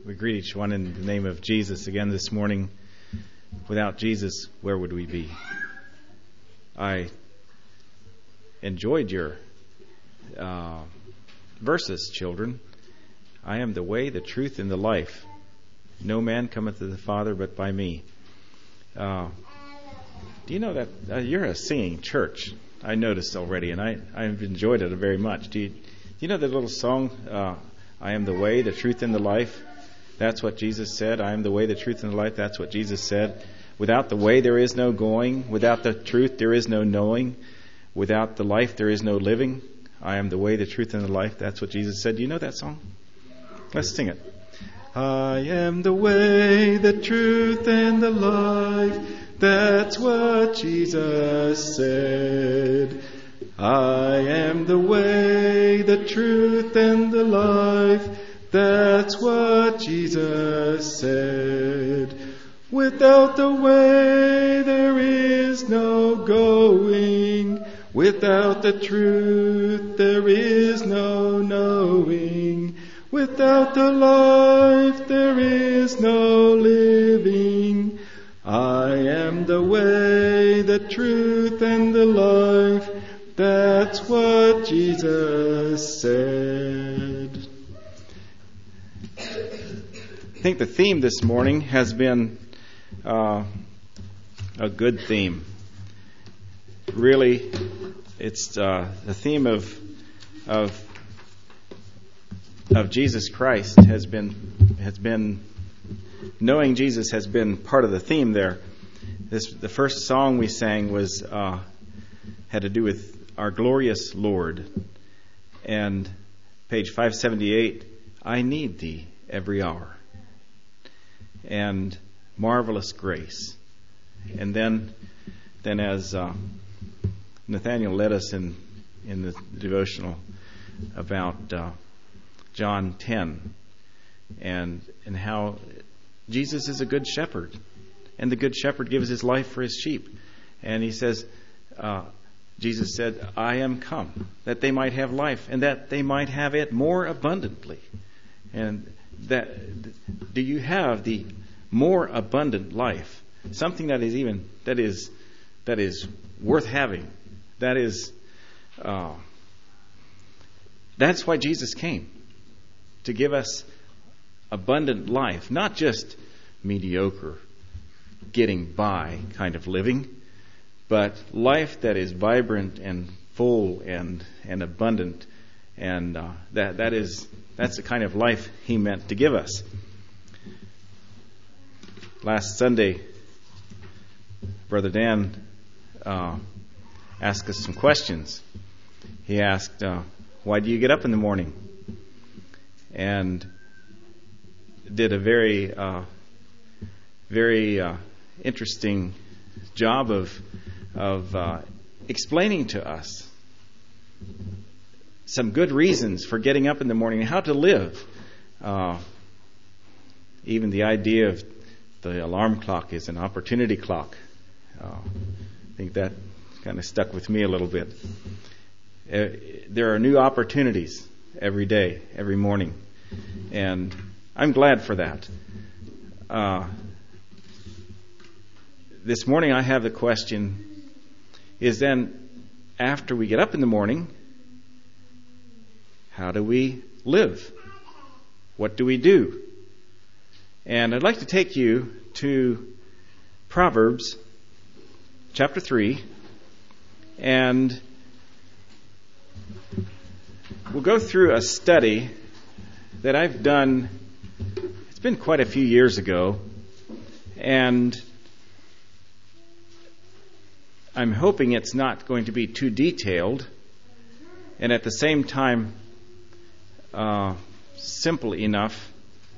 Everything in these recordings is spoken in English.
We greet each one in the name of Jesus again this morning. Without Jesus, where would we be? I enjoyed your verses, children. I am the way, the truth, and the life. No man cometh to the Father but by me. Do you know that you're a singing church? I noticed already, and I've enjoyed it very much. Do you know the little song, I am the way, the truth, and the life? That's what Jesus said. I am the way, the truth, and the life. That's what Jesus said. Without the way, there is no going. Without the truth, there is no knowing. Without the life, there is no living. I am the way, the truth, and the life. That's what Jesus said. Do you know that song? Let's sing it. I am the way, the truth, and the life. That's what Jesus said. I am the way, the truth, and the life. That's what Jesus said. Without the way, there is no going. Without the truth, there is no knowing. Without the life, there is no living. I am the way, the truth, and the life. That's what Jesus said. I think the theme this morning has been a good theme. Really, it's the theme of Jesus Christ has been knowing Jesus has been part of the theme there. The first song we sang was had to do with our glorious Lord, and page 578. I need Thee every hour. And marvelous grace. And then as Nathaniel led us in the devotional about John 10 and how Jesus is a good shepherd, and the good shepherd gives his life for his sheep. And he says, Jesus said, I am come that they might have life, and that they might have it more abundantly. And do you have the more abundant life? Something that is worth having. That's why Jesus came, to give us abundant life, not just mediocre, getting by kind of living, but life that is vibrant and full and abundant, and that's the kind of life He meant to give us. Last Sunday, Brother Dan asked us some questions. He asked, why do you get up in the morning? And did a very interesting job of explaining to us some good reasons for getting up in the morning and how to live. Even the idea of the alarm clock is an opportunity clock. I think that kind of stuck with me a little bit. There are new opportunities every day, every morning, and I'm glad for that. This morning I have the question, is then after we get up in the morning, how do we live? What do we do? And I'd like to take you to Proverbs chapter 3, and we'll go through a study that I've done. It's been quite a few years ago, and I'm hoping it's not going to be too detailed, and at the same time simple enough,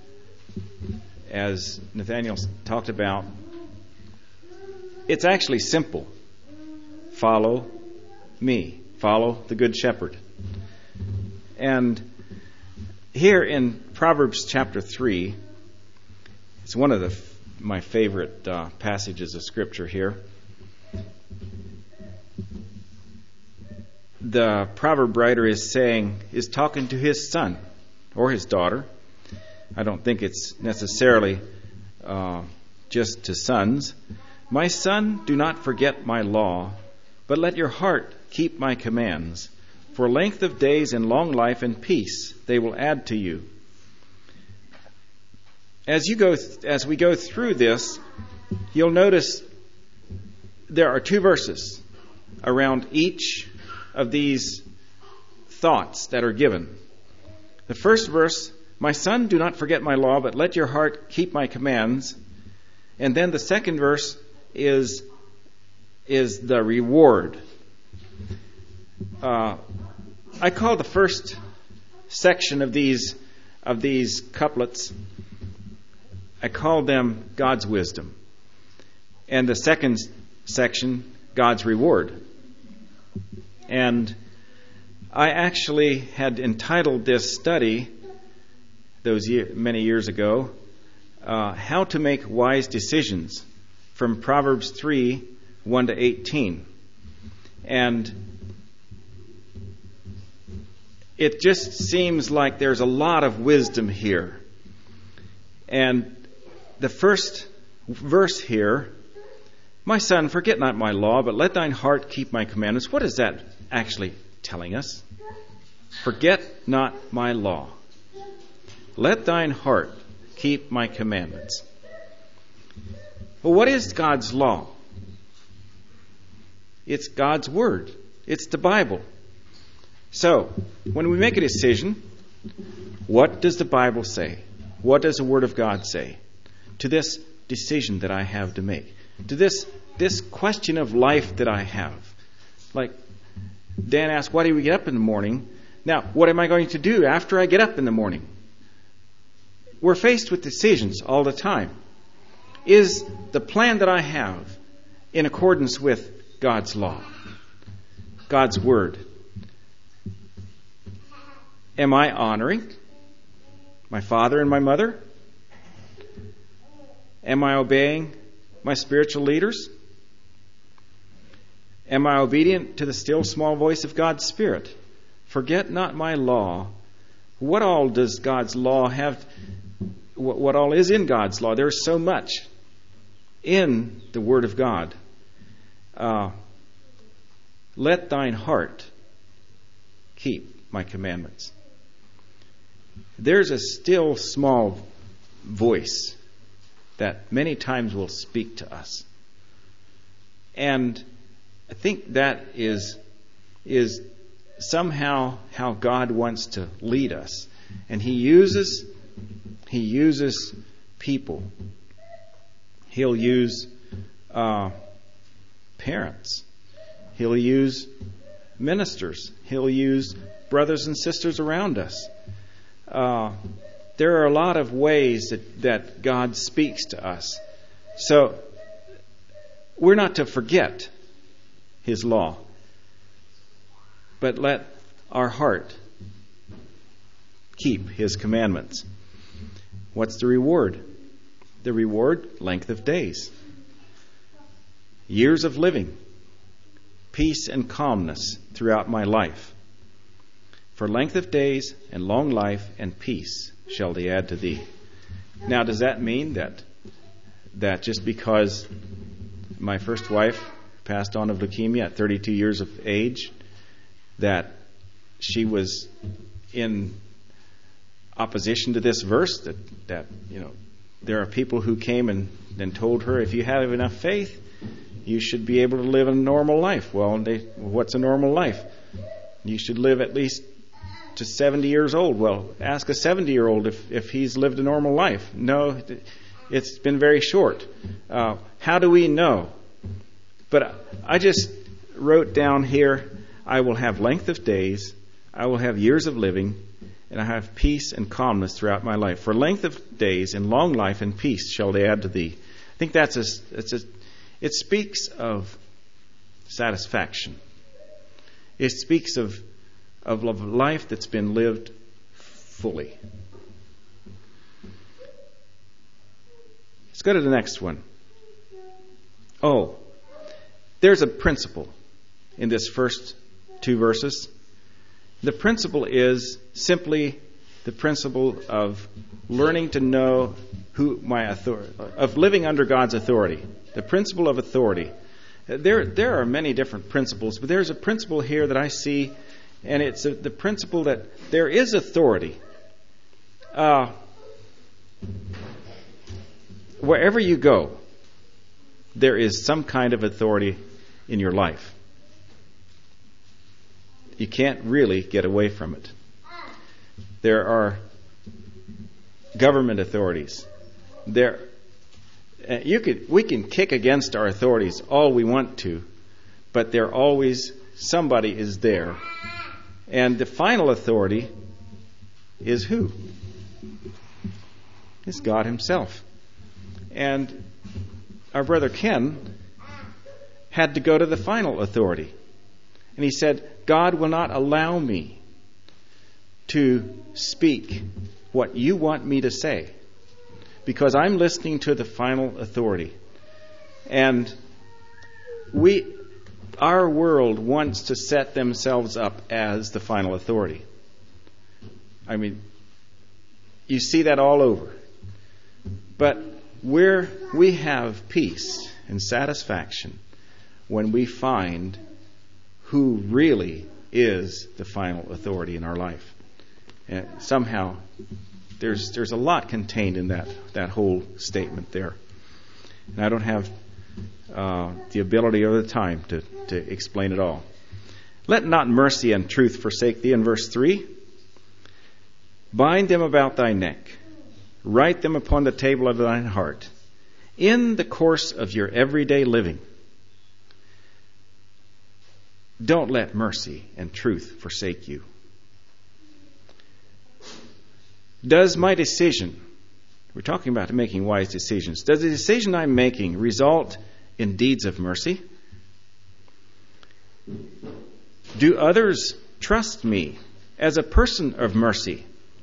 as Nathaniel talked about. It's actually simple. Follow me. Follow the Good Shepherd. And here in Proverbs chapter 3, it's one of my favorite passages of Scripture here. The proverb writer is talking to his son or his daughter, I don't think it's necessarily just to sons. My son, do not forget my law, but let your heart keep my commands. For length of days and long life and peace they will add to you. As we go through this, you'll notice there are 2 verses around each of these thoughts that are given. The first verse, my son, do not forget my law, but let your heart keep my commands. And then the second verse is the reward. I call the first section of these couplets, I call them God's wisdom. And the second section, God's reward. And I actually had entitled this study many years ago, How to Make Wise Decisions, from Proverbs 3, 1 to 18. And it just seems like there's a lot of wisdom here. And the first verse here, my son, forget not my law, but let thine heart keep my commandments. What is that actually telling us? Forget not my law. Let thine heart keep my commandments. Well, what is God's law? It's God's Word. It's the Bible. So, when we make a decision, what does the Bible say? What does the Word of God say to this decision that I have to make? To this question of life that I have? Like Dan asked, why do we get up in the morning? Now, what am I going to do after I get up in the morning? We're faced with decisions all the time. Is the plan that I have in accordance with God's law, God's Word? Am I honoring my father and my mother? Am I obeying my spiritual leaders? Am I obedient to the still small voice of God's Spirit? Forget not my law. What all does God's law have? What all is in God's law? There's so much in the Word of God. Let thine heart keep my commandments. There's a still small voice that many times will speak to us. And I think that is somehow how God wants to lead us. And He uses people. He'll use parents. He'll use ministers. He'll use brothers and sisters around us. There are a lot of ways that God speaks to us. So we're not to forget His law, but let our heart keep His commandments. What's the reward? The reward, length of days, years of living, peace and calmness throughout my life. For length of days and long life and peace shall they add to thee. Now, does that mean that just because my first wife passed on of leukemia at 32 years of age, that she was in opposition to this verse, that there are people who came and told her, if you have enough faith, you should be able to live a normal life. Well, what's a normal life? You should live at least to 70 years old. Well, ask a 70-year-old if he's lived a normal life. No, it's been very short. How do we know? But I just wrote down here, I will have length of days, I will have years of living, and I have peace and calmness throughout my life. For length of days and long life and peace shall they add to thee. I think it speaks of satisfaction. It speaks of life that's been lived fully. Let's go to the next one. Oh, there's a principle in this first 2 verses. The principle is simply the principle of learning to know who my authority, of living under God's authority. The principle of authority. There are many different principles, but there's a principle here that I see, and it's the principle that there is authority. Wherever you go, there is some kind of authority in your life. You can't really get away from it. There are government authorities. We can kick against our authorities all we want to, but somebody is there. And the final authority is who? It's God Himself. And our brother Ken had to go to the final authority. And he said, God will not allow me to speak what you want me to say, because I'm listening to the final authority. And our world wants to set themselves up as the final authority. I mean, you see that all over. But we have peace and satisfaction when we find who really is the final authority in our life. And somehow there's a lot contained in that whole statement there. And I don't have the ability or the time to explain it all. Let not mercy and truth forsake thee, in verse 3. Bind them about thy neck. Write them upon the table of thine heart. In the course of your everyday living. Don't let mercy and truth forsake you. Does my decision, we're talking about making wise decisions, does the decision I'm making result in deeds of mercy? Do others trust me as a person of mercy?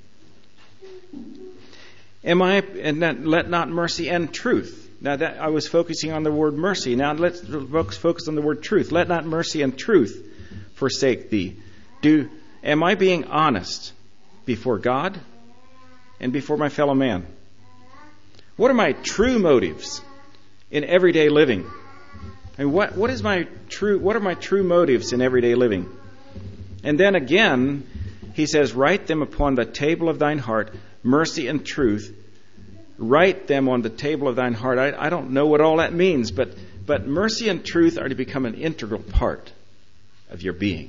Let not mercy and truth. Now that I was focusing on the word mercy. Now let's focus on the word truth. Let not mercy and truth forsake thee. Am I being honest before God and before my fellow man? What are my true motives in everyday living? And what are my true motives in everyday living? And then again, he says, write them upon the table of thine heart, mercy and truth. Write them on the table of thine heart. I don't know what all that means, but mercy and truth are to become an integral part of your being.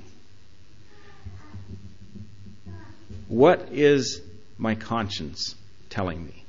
What is my conscience telling me?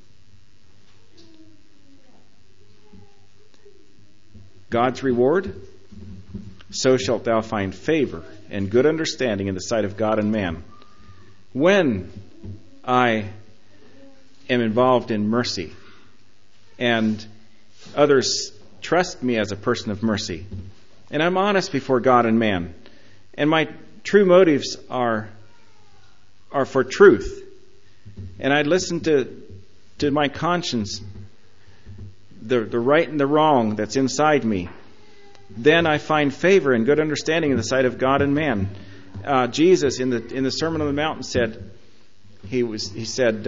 God's reward? So shalt thou find favor and good understanding in the sight of God and man. When I am involved in mercy and others trust me as a person of mercy, and I'm honest before God and man, and my true motives are for truth, and I listen to my conscience, the right and the wrong that's inside me, then I find favor and good understanding in the sight of God and man. Jesus in the Sermon on the Mount said, he said,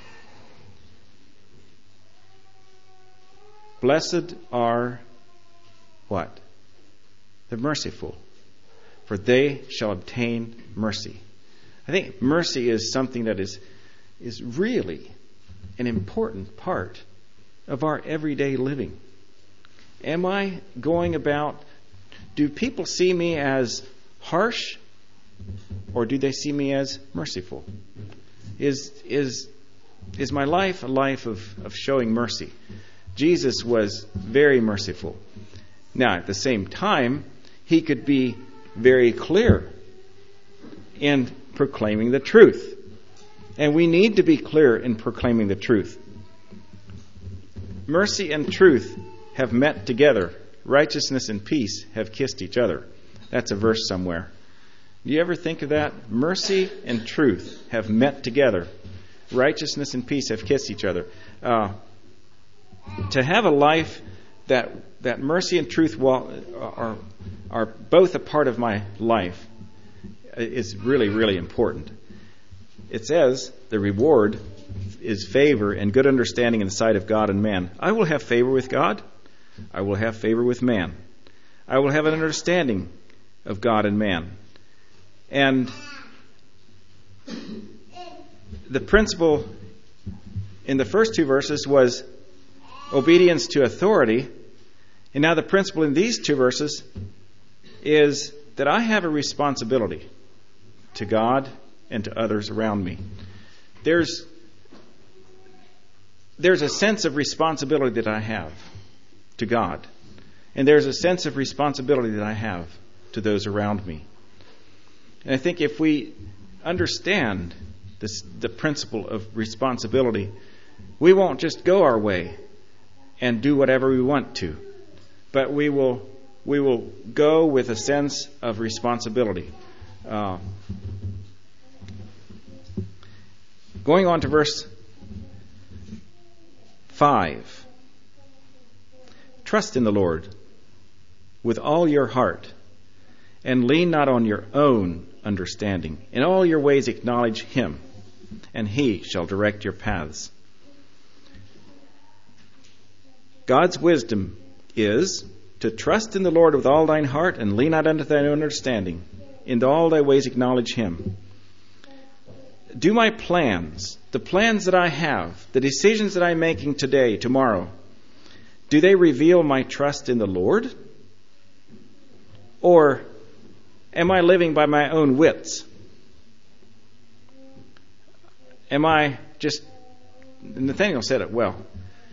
blessed are what? The merciful, for they shall obtain mercy. I think mercy is something that is really an important part of our everyday living. Am I going about, do people see me as harsh, or do they see me as merciful? Is my life a life of showing mercy? Jesus was very merciful. Now, at the same time, he could be very clear in proclaiming the truth. And we need to be clear in proclaiming the truth. Mercy and truth have met together. Righteousness and peace have kissed each other. That's a verse somewhere. Do you ever think of that? Mercy and truth have met together. Righteousness and peace have kissed each other. To have a life that mercy and truth are both a part of my life is really, really important. it says the reward is favor and good understanding in the sight of God and man. I will have favor with God. I will have favor with man. I will have an understanding of God and man. And the principle in the first two verses was obedience to authority. And now the principle in these two verses is that I have a responsibility to God and to others around me. There's a sense of responsibility that I have to God. And there's a sense of responsibility that I have to those around me. And I think if we understand the principle of responsibility, we won't just go our way and do whatever we want to, but we will go with a sense of responsibility. Going on to verse 5. Trust in the Lord with all your heart, and lean not on your own understanding. In all your ways acknowledge Him, and He shall direct your paths. God's wisdom is to trust in the Lord with all thine heart, and lean not unto thine own understanding. In all thy ways acknowledge Him. Do my plans, the plans that I have, the decisions that I'm making today, tomorrow, do they reveal my trust in the Lord? Or am I living by my own wits? Am I just... Nathaniel said it well.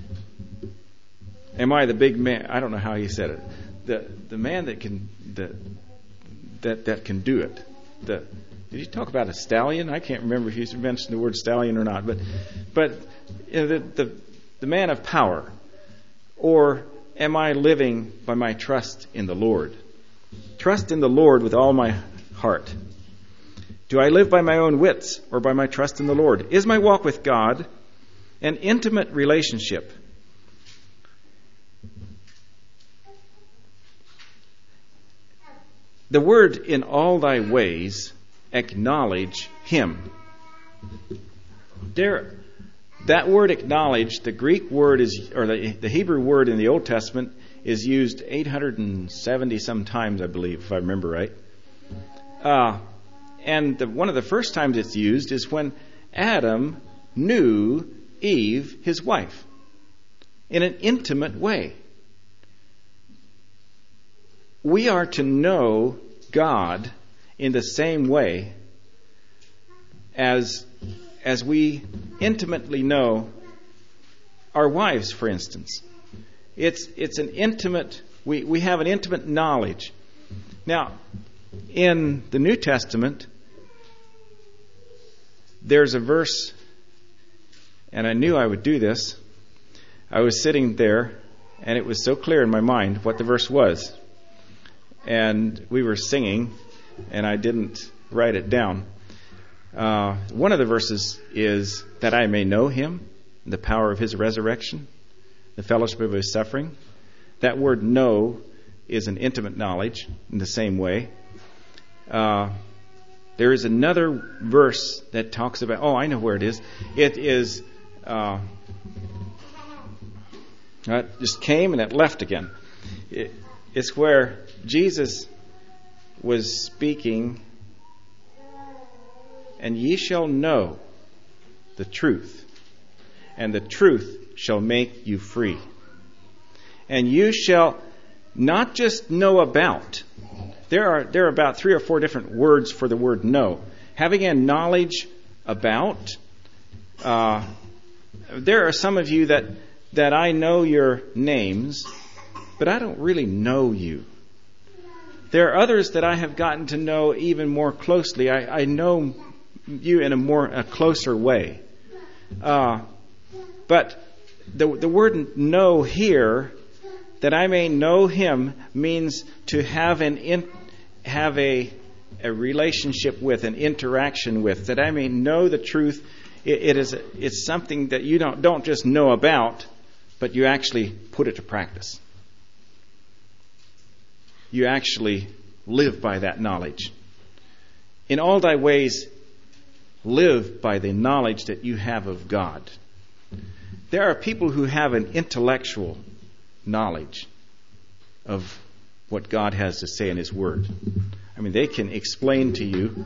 Am I the big man? I don't know how he said it. The man that can that can do it. Did you talk about a stallion? I can't remember if you mentioned the word stallion or not. But you know, the man of power. Or am I living by my trust in the Lord? Trust in the Lord with all my heart. Do I live by my own wits or by my trust in the Lord? Is my walk with God an intimate relationship? The word in all thy ways acknowledge Him. That word acknowledge, the Greek word is, or the Hebrew word in the Old Testament is used 870 some times, I believe, if I remember right. And one of the first times it's used is when Adam knew Eve, his wife, in an intimate way. We are to know God in the same way as we intimately know our wives, for instance. It's an intimate, we have an intimate knowledge. Now, in the New Testament, there's a verse, and I knew I would do this. I was sitting there, and it was so clear in my mind what the verse was. And we were singing, and I didn't write it down. One of the verses is that I may know Him, the power of His resurrection, the fellowship of His suffering. That word know is an intimate knowledge in the same way. There is another verse that talks about, I know where it is. It is, it just came and it left again. It's where Jesus was speaking, and ye shall know the truth, and the truth shall make you free. And you shall not just know about. There are about 3 or 4 different words for the word know. Having a knowledge about. There are some of you that I know your names, but I don't really know you. There are others that I have gotten to know even more closely. I know you in a closer way. But the word know here, that I may know Him, means to have a relationship with, an interaction with, that I may know the truth. It's something that you don't just know about, but you actually put it to practice. You actually live by that knowledge. In all thy ways, live by the knowledge that you have of God. There are people who have an intellectual knowledge of what God has to say in His Word. I mean, they can explain to you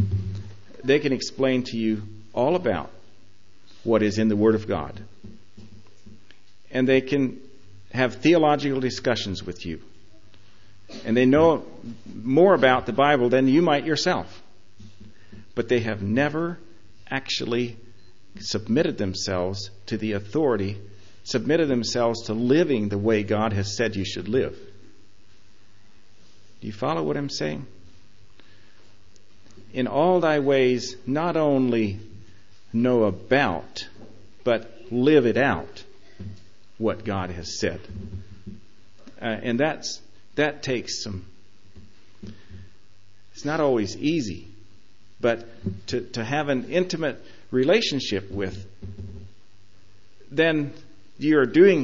all about what is in the Word of God. And they can have theological discussions with you. And they know more about the Bible than you might yourself. But they have never actually submitted themselves to the authority, submitted themselves to living the way God has said you should live. Do you follow what I'm saying? In all thy ways, not only know about, but live it out, what God has said. And that takes some... It's not always easy, but to have an intimate relationship with, then your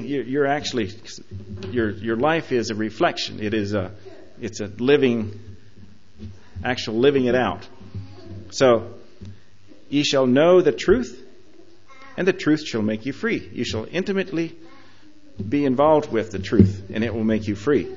life is a reflection. It's a living it out. So, ye shall know the truth, and the truth shall make you free. You shall intimately be involved with the truth, and it will make you free.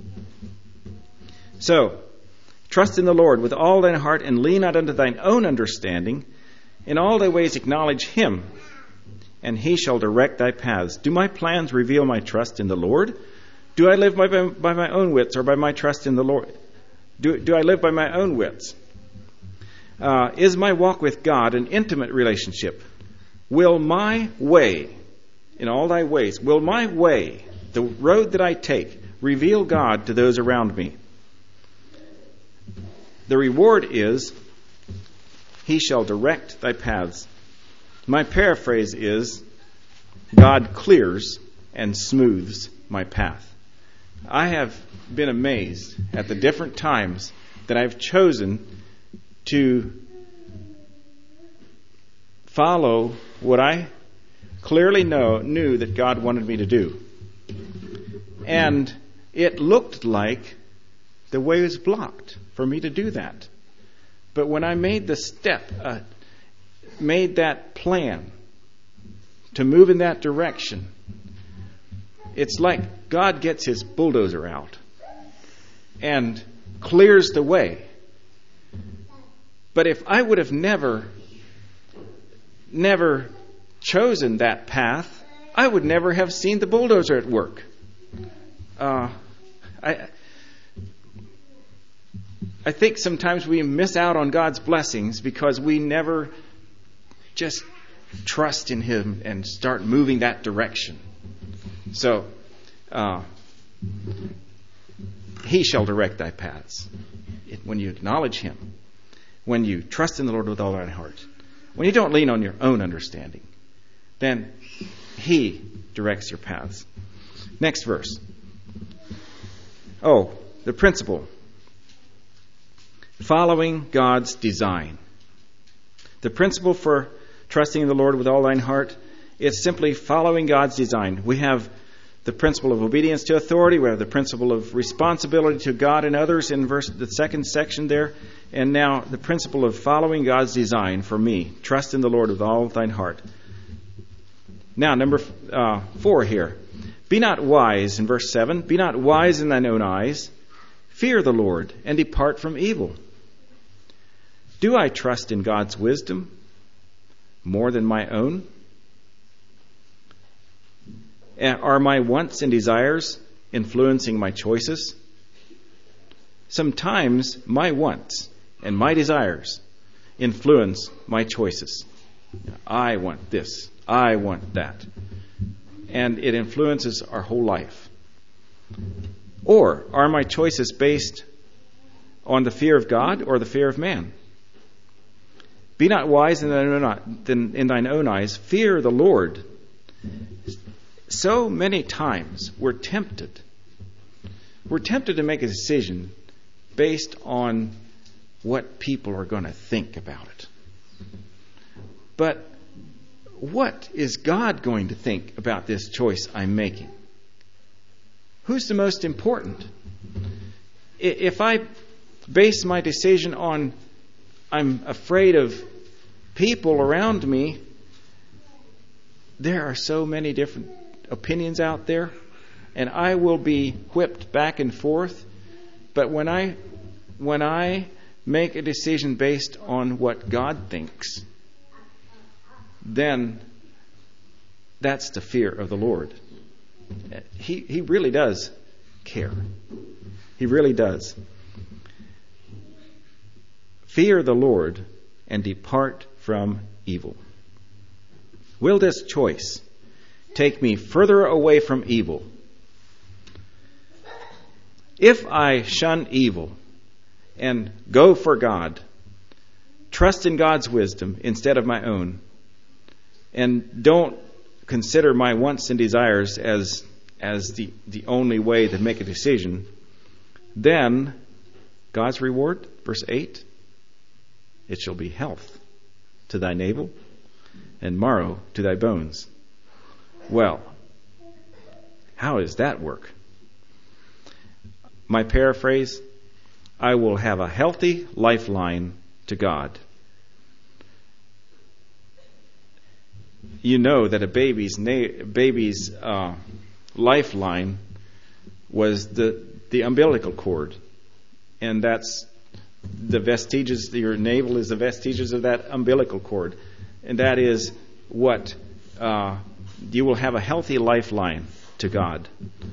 So, trust in the Lord with all thine heart, and lean not unto thine own understanding. In all thy ways acknowledge Him, and He shall direct thy paths. Do my plans reveal my trust in the Lord? Do I live by my own wits, or by my trust in the Lord? Do I live by my own wits? Is my walk with God an intimate relationship? Will my way, in all thy ways, will my way, the road that I take, reveal God to those around me? The reward is, He shall direct thy paths. My paraphrase is, God clears and smooths my path. I have been amazed at the different times that I've chosen to follow what I clearly knew that God wanted me to do. And it looked like the way was blocked for me to do that. But when I made the step, made that plan to move in that direction, it's like God gets His bulldozer out and clears the way. But if I would have never chosen that path, I would never have seen the bulldozer at work. I think sometimes we miss out on God's blessings because we never just trust in Him and start moving that direction. So, He shall direct thy paths. When you acknowledge Him, when you trust in the Lord with all thine heart, when you don't lean on your own understanding, then He directs your paths. Next verse. Oh, the principle. Following God's design. The principle for trusting in the Lord with all thine heart is simply following God's design. We have the principle of obedience to authority. We have the principle of responsibility to God and others in the second section there. And now the principle of following God's design for me. Trust in the Lord with all thine heart. Now, number 4 here. Be not wise, in verse 7. Be not wise in thine own eyes. Fear the Lord and depart from evil. Do I trust in God's wisdom more than my own? Are my wants and desires influencing my choices? Sometimes my wants and my desires influence my choices. I want this. I want that. And it influences our whole life. Or are my choices based on the fear of God or the fear of man? Be not wise in thine own eyes. Fear the Lord. So many times we're tempted. We're tempted to make a decision based on what people are going to think about it. But what is God going to think about this choice I'm making? Who's the most important? If I base my decision on I'm afraid of people around me, there are so many different opinions out there, and I will be whipped back and forth. But when I make a decision based on what God thinks, then that's the fear of the Lord. He really does care. He really does. Fear the Lord and depart from evil. Will this choice take me further away from evil? If I shun evil and go for God, trust in God's wisdom instead of my own, and don't consider my wants and desires as the only way to make a decision, then God's reward, verse 8, it shall be health to thy navel and marrow to thy bones. Well, how does that work? My paraphrase, I will have a healthy lifeline to God. You know that a baby's lifeline was the umbilical cord, and that's the vestiges. Your navel is the vestiges of that umbilical cord, and that is what you will have a healthy lifeline to God.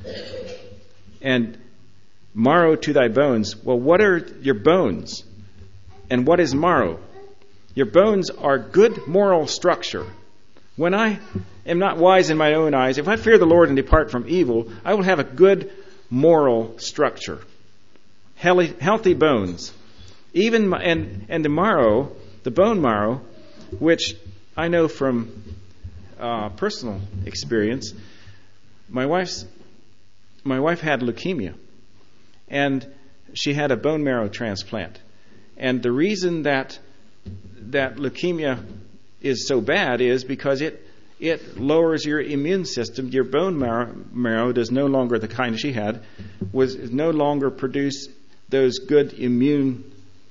And marrow to thy bones. Well, what are your bones? And what is marrow? Your bones are good moral structure. When I am not wise in my own eyes, if I fear the Lord and depart from evil, I will have a good moral structure. Healthy bones. And the marrow, the bone marrow, which I know from personal experience, my wife had leukemia, and she had a bone marrow transplant. And the reason that leukemia is so bad is because it lowers your immune system. Your bone marrow does no longer, the kind she had, was no longer produce those a good immune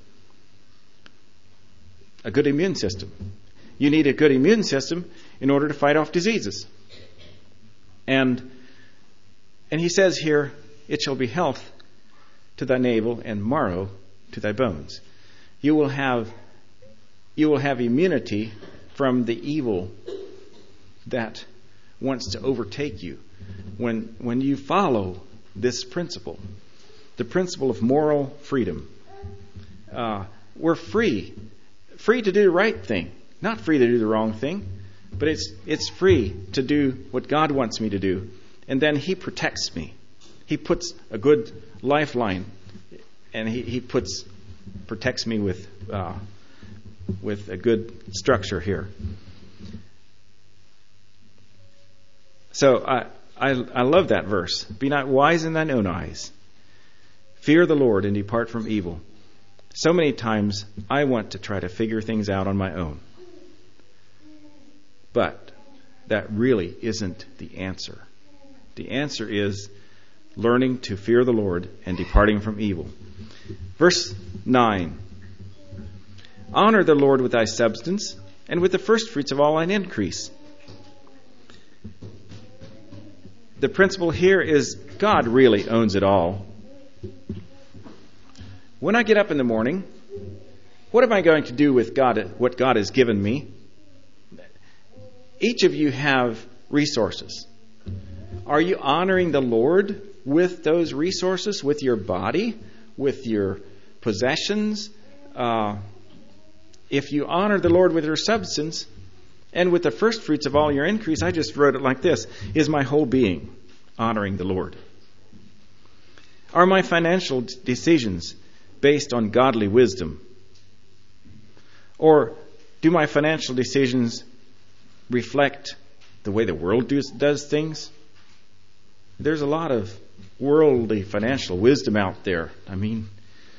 system. You need a good immune system in order to fight off diseases. And he says here, it shall be health to thy navel and marrow to thy bones. You will have immunity from the evil that wants to overtake you when you follow this principle, the principle of moral freedom. We're free to do the right thing, not free to do the wrong thing, but it's free to do what God wants me to do, and then He protects me. He puts a good lifeline, and He protects me with a good structure here. So I love that verse. Be not wise in thine own eyes. Fear the Lord and depart from evil. So many times I want to try to figure things out on my own. But that really isn't the answer. The answer is learning to fear the Lord and departing from evil. Verse 9. Honor the Lord with thy substance and with the first fruits of all thine increase. The principle here is God really owns it all. When I get up in the morning, what am I going to do with God, what God has given me? Each of you have resources. Are you honoring the Lord with those resources, with your body, with your possessions? If you honor the Lord with your substance and with the first fruits of all your increase, I just wrote it like this, is my whole being honoring the Lord? Are my financial decisions based on godly wisdom? Or do my financial decisions reflect the way the world does things? There's a lot of worldly financial wisdom out there. I mean,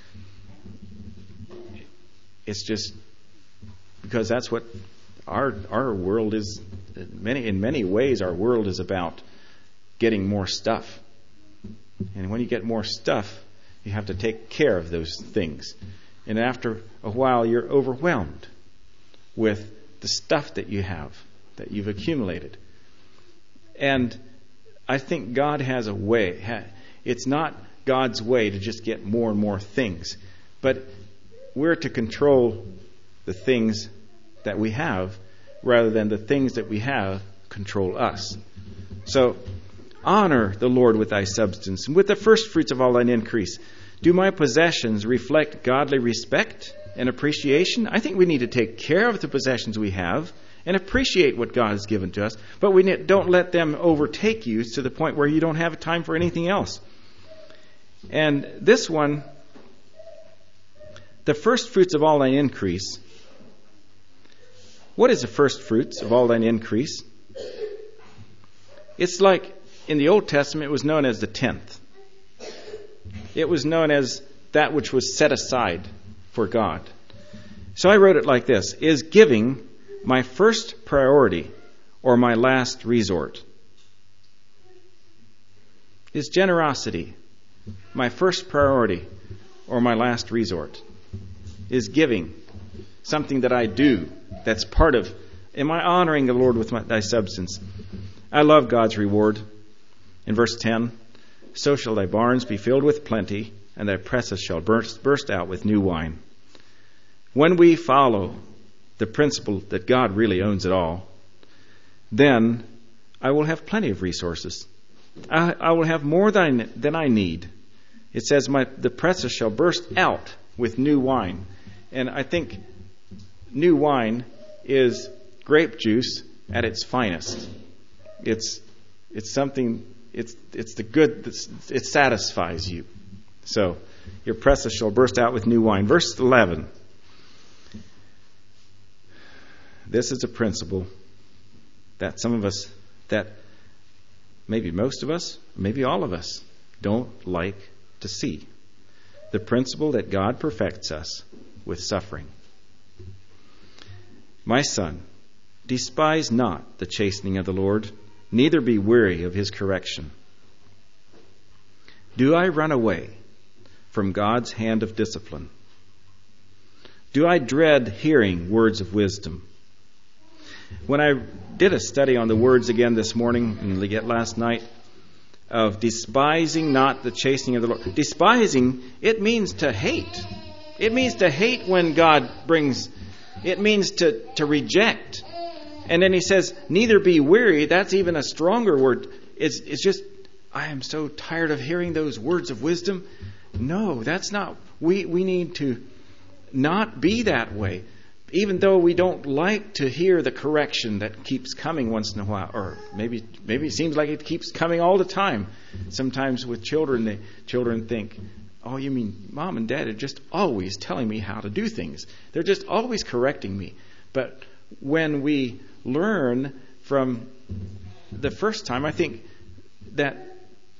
it's just because that's what our world is. In many ways, our world is about getting more stuff. And when you get more stuff, you have to take care of those things. And after a while, you're overwhelmed with the stuff that you have, that you've accumulated. And I think God has a way. It's not God's way to just get more and more things, but we're to control the things that we have rather than the things that we have control us. So honor the Lord with thy substance and with the first fruits of all thine increase. Do my possessions reflect godly respect and appreciation? I think we need to take care of the possessions we have and appreciate what God has given to us, but we don't let them overtake you to the point where you don't have time for anything else. And this one, the first fruits of all thine increase. What is the first fruits of all thine increase? It's like in the Old Testament it was known as the tenth. It was known as that which was set aside for God. So I wrote it like this: is giving my first priority or my last resort? Is generosity my first priority or my last resort? Is giving something that I do that's part of, am I honoring the Lord with thy substance? I love God's reward. In verse 10, so shall thy barns be filled with plenty, and thy presses shall burst out with new wine. When we follow the principle that God really owns it all, then I will have plenty of resources. I will have more than I need. It says the presses shall burst out with new wine. And I think new wine is grape juice at its finest. It's something, it's the good, it satisfies you. So your presses shall burst out with new wine. Verse 11. This is a principle that some of us, that maybe most of us, maybe all of us, don't like to see. The principle that God perfects us with suffering. My son, despise not the chastening of the Lord, neither be weary of his correction. Do I run away from God's hand of discipline? Do I dread hearing words of wisdom? When I did a study on the words again this morning and yet last night of despising not the chastening of the Lord. Despising, it means to hate. It means to hate when God brings, it means to reject. And then he says, neither be weary. That's even a stronger word. It's just, I am so tired of hearing those words of wisdom. No, that's not, we need to not be that way. Even though we don't like to hear the correction that keeps coming once in a while, or maybe it seems like it keeps coming all the time. Sometimes with children, children think, oh, you mean mom and dad are just always telling me how to do things. They're just always correcting me. But when we learn from the first time, I think that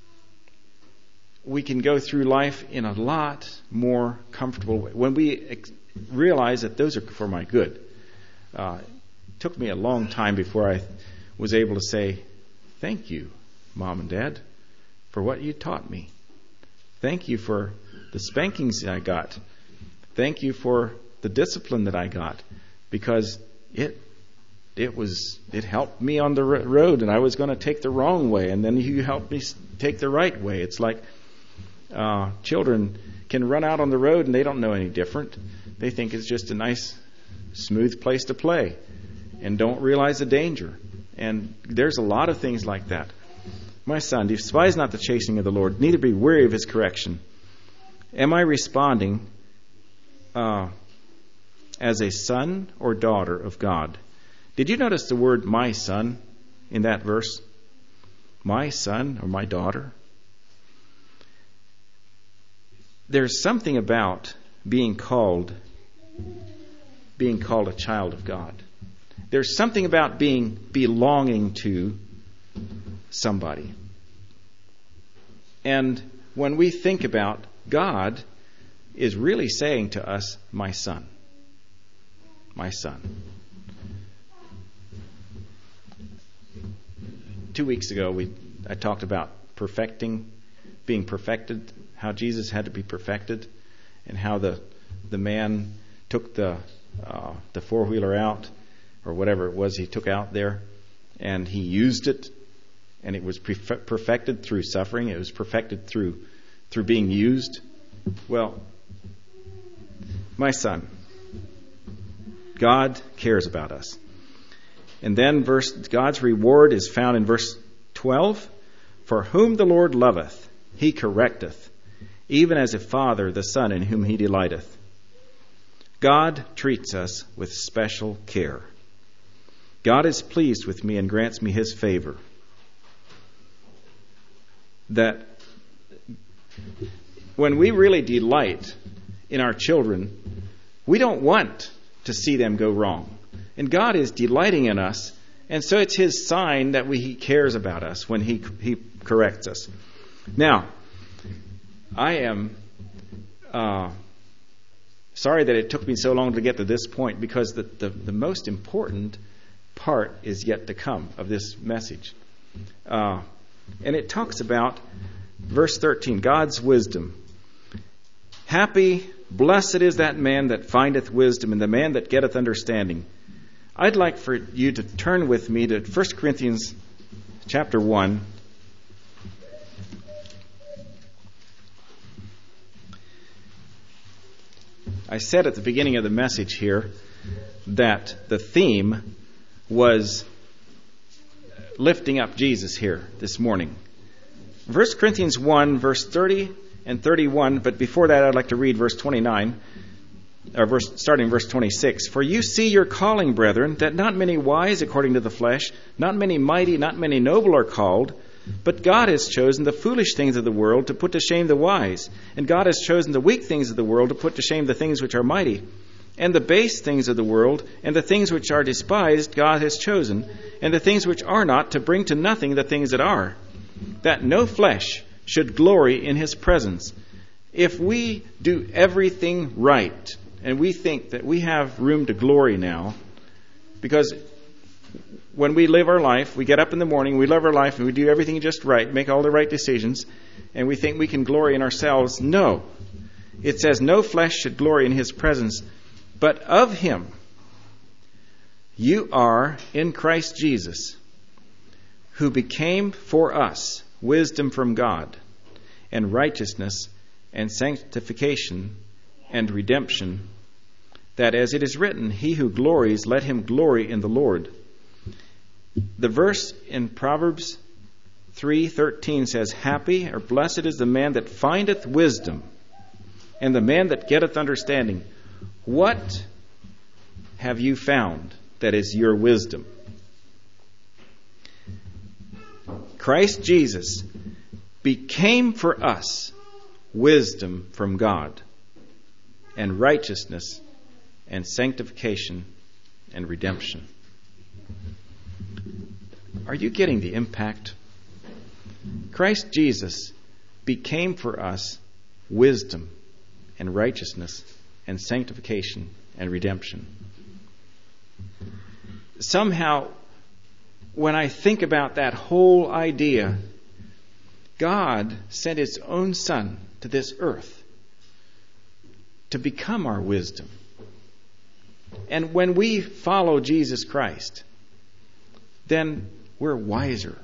we can go through life in a lot more comfortable way. When we realize that those are for my good. It took me a long time before I was able to say, thank you, Mom and Dad, for what you taught me. Thank you for the spankings I got. Thank you for the discipline that I got, because it helped me on the road, and I was going to take the wrong way, and then you helped me take the right way. It's like children can run out on the road and they don't know any different. They think it's just a nice, smooth place to play and don't realize the danger. And there's a lot of things like that. My son, despise not the chastening of the Lord, neither be weary of his correction. Am I responding as a son or daughter of God? Did you notice the word my son in that verse? My son or my daughter? There's something about being called a child of God. There's something about belonging to somebody. And when we think about God is really saying to us, my son. My son. 2 weeks ago, I talked about being perfected, how Jesus had to be perfected, and how the man took the four-wheeler out or whatever it was he took out there, and he used it, and it was perfected through suffering. It was perfected through being used. Well, my son, God cares about us. And then God's reward is found in verse 12. For whom the Lord loveth, he correcteth, even as a father the son in whom he delighteth. God treats us with special care. God is pleased with me and grants me his favor. That when we really delight in our children, we don't want to see them go wrong. And God is delighting in us, and so it's his sign that he cares about us when he corrects us. Now, I am sorry that it took me so long to get to this point, because the most important part is yet to come of this message. And it talks about verse 13, God's wisdom. Happy, blessed is that man that findeth wisdom, and the man that getteth understanding. I'd like for you to turn with me to 1 Corinthians chapter 1. I said at the beginning of the message here that the theme was lifting up Jesus here this morning. 1 Corinthians 1, verse 30 and 31, but before that I'd like to read verse 29, or starting verse 26. For you see your calling, brethren, that not many wise according to the flesh, not many mighty, not many noble are called, but God has chosen the foolish things of the world to put to shame the wise, and God has chosen the weak things of the world to put to shame the things which are mighty. And the base things of the world, and the things which are despised, God has chosen, and the things which are not, to bring to nothing the things that are, that no flesh should glory in his presence. If we do everything right, and we think that we have room to glory now, because when we live our life, we get up in the morning, we live our life, and we do everything just right, make all the right decisions, and we think we can glory in ourselves. No. It says no flesh should glory in his presence, but of him you are in Christ Jesus, who became for us wisdom from God, and righteousness, and sanctification, and redemption, that as it is written, he who glories, let him glory in the Lord. The verse in Proverbs 3:13 says, happy or blessed is the man that findeth wisdom, and the man that getteth understanding. What have you found that is your wisdom? Christ Jesus became for us wisdom from God, and righteousness, and sanctification, and redemption. Are you getting the impact? Christ Jesus became for us wisdom and righteousness and sanctification and redemption. Somehow, when I think about that whole idea, God sent his own Son to this earth to become our wisdom. And when we follow Jesus Christ, then we're wiser.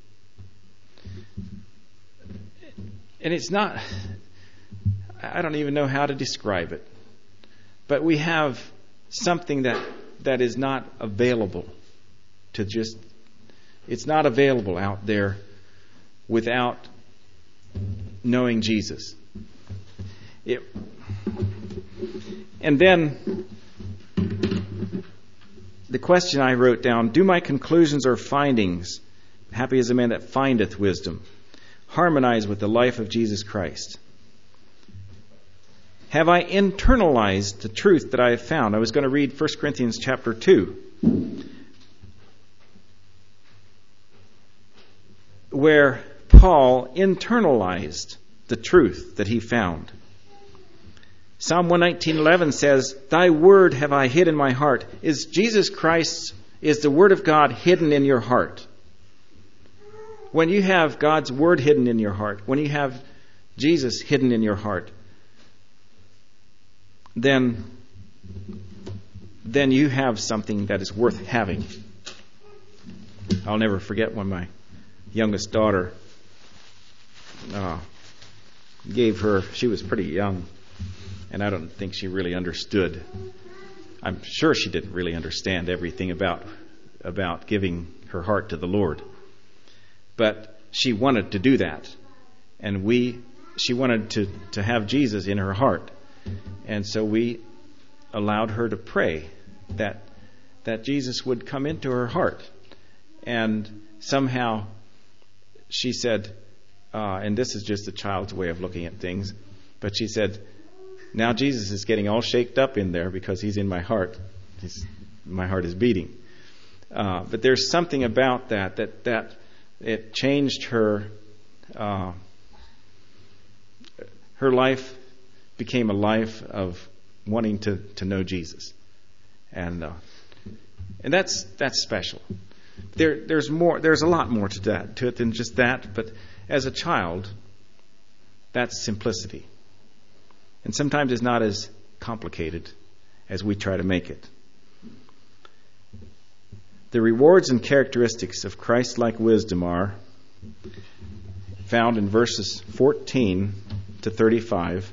And it's not, I don't even know how to describe it, but we have something that is not available to just, it's not available out there without knowing Jesus. And then the question I wrote down, do my conclusions or findings, happy is the man that findeth wisdom, harmonize with the life of Jesus Christ? Have I internalized the truth that I have found? I was going to read 1 Corinthians chapter 2, where Paul internalized the truth that he found. Psalm 119:11 says, thy word have I hid in my heart. Is Jesus Christ, is the word of God hidden in your heart? When you have God's word hidden in your heart, when you have Jesus hidden in your heart, then then you have something that is worth having. I'll never forget when my youngest daughter she was pretty young, and I don't think she really understood. I'm sure she didn't really understand everything about giving her heart to the Lord. But she wanted to do that. And she wanted to have Jesus in her heart. And so we allowed her to pray that Jesus would come into her heart. And somehow she said, and this is just a child's way of looking at things, but she said, now Jesus is getting all shaked up in there because he's in my heart. My heart is beating. But there's something about that it changed her. Her life became a life of wanting to know Jesus, and that's special. There's more. There's a lot more to it than just that. But as a child, that's simplicity, and sometimes it's not as complicated as we try to make it. The rewards and characteristics of Christ-like wisdom are found in verses 14 to 35.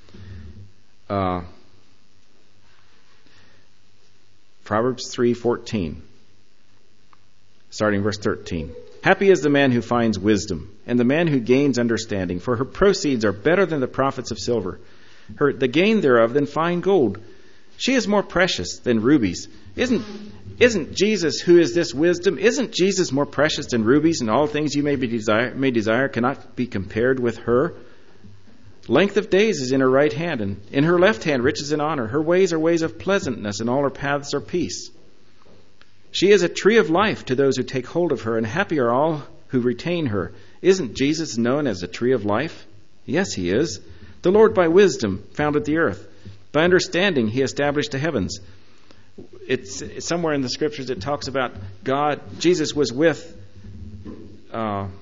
Proverbs 3:14, starting verse 13. Happy is the man who finds wisdom, and the man who gains understanding, for her proceeds are better than the profits of silver, the gain thereof than fine gold. She is more precious than rubies. Isn't Jesus, who is this wisdom, isn't Jesus more precious than rubies, and all things you may desire cannot be compared with her? Length of days is in her right hand, and in her left hand riches and honor. Her ways are ways of pleasantness, and all her paths are peace. She is a tree of life to those who take hold of her, and happy are all who retain her. Isn't Jesus known as a tree of life? Yes, he is. The Lord by wisdom founded the earth. By understanding he established the heavens. It's somewhere in the scriptures it talks about God. Jesus was with God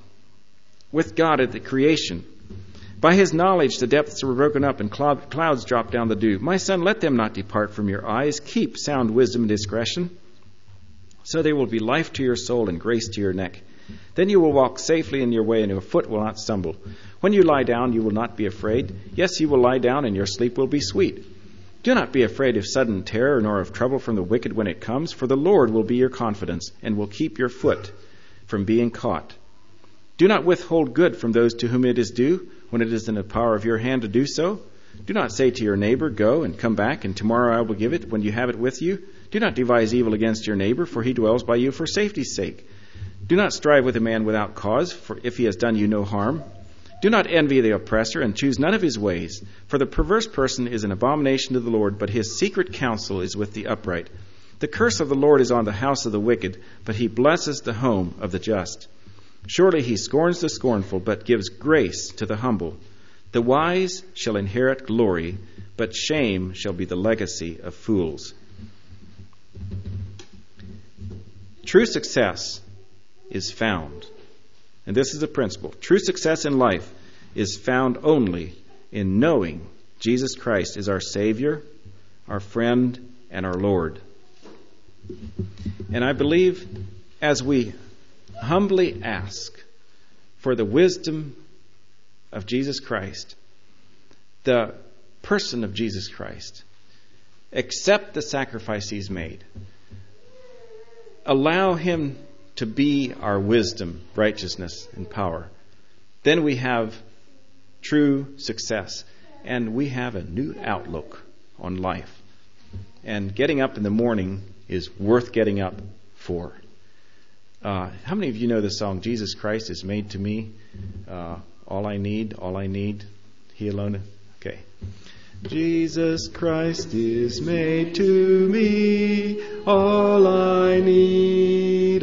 at the creation. By his knowledge the depths were broken up, and clouds dropped down the dew. My son, let them not depart from your eyes. Keep sound wisdom and discretion, so they will be life to your soul and grace to your neck. Then you will walk safely in your way, and your foot will not stumble. When you lie down, you will not be afraid. Yes, you will lie down, and your sleep will be sweet. Do not be afraid of sudden terror, nor of trouble from the wicked when it comes, for the Lord will be your confidence, and will keep your foot from being caught. Do not withhold good from those to whom it is due, when it is in the power of your hand to do so. Do not say to your neighbor, go and come back, and tomorrow I will give it when you have it with you. Do not devise evil against your neighbor, for he dwells by you for safety's sake. Do not strive with a man without cause, for if he has done you no harm. Do not envy the oppressor, and choose none of his ways. For the perverse person is an abomination to the Lord, but his secret counsel is with the upright. The curse of the Lord is on the house of the wicked, but he blesses the home of the just. Surely he scorns the scornful, but gives grace to the humble. The wise shall inherit glory, but shame shall be the legacy of fools. True success is found, and this is the principle. True success in life is found only in knowing Jesus Christ is our Savior, our friend, and our Lord. And I believe as we humbly ask for the wisdom of Jesus Christ, the person of Jesus Christ, accept the sacrifice he's made, allow him to be our wisdom, righteousness, and power, then we have true success, and we have a new outlook on life. And getting up in the morning is worth getting up for. How many of you know the song, Jesus Christ is made to me, all I need, he alone? Okay. Jesus Christ is made to me, all I need,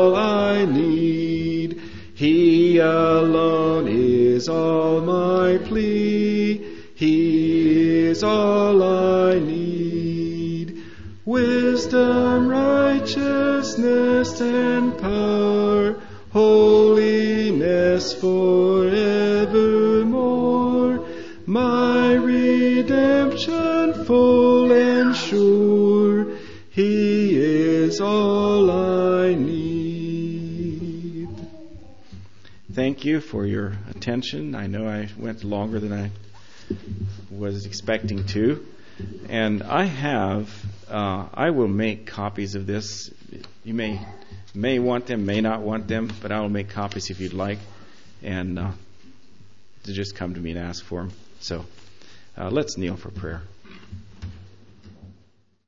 he alone is all my plea, he is all I need. Wisdom, righteousness, and power, holiness forevermore, my redemption full and sure, thank you for your attention. I know I went longer than I was expecting to. And I will make copies of this. You may want them, may not want them, but I will make copies if you'd like. And to just come to me and ask for them. So let's kneel for prayer.